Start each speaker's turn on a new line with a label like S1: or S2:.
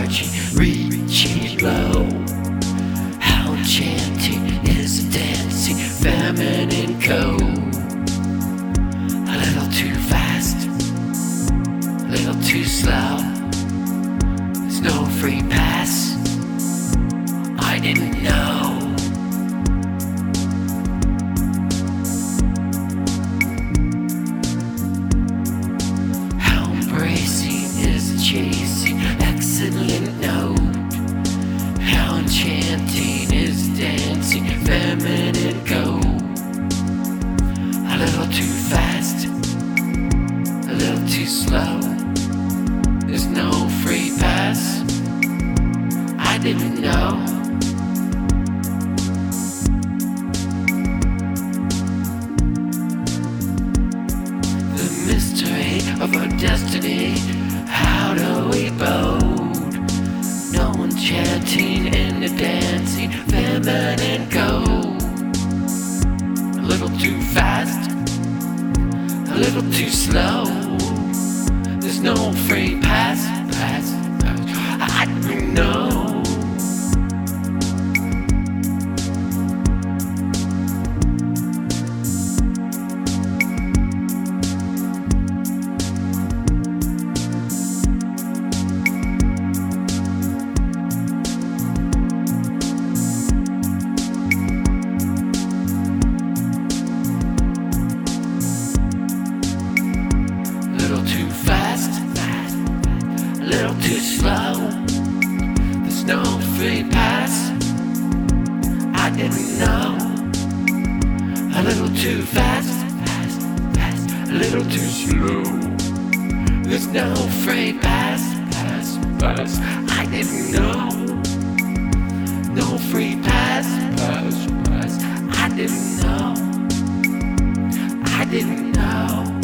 S1: marching, reaching low. How enchanting is the dancing feminine code. A little too fast, a little too slow. There's no free pass. I didn't know. How embracing is the chasing excellent note. How enchanting is the dancing feminine code. A little too fast, a little too slow. There's no free pass. I didn't know. The mystery of our destiny. How do we bode? No enchanting in the dancing feminine code. A little too fast, a little too slow. There's no free pass. I don't know. A little too slow. There's no free pass. I didn't know. A little too fast, a little too slow. There's no free pass. I didn't know. No free pass. I didn't know. I didn't know.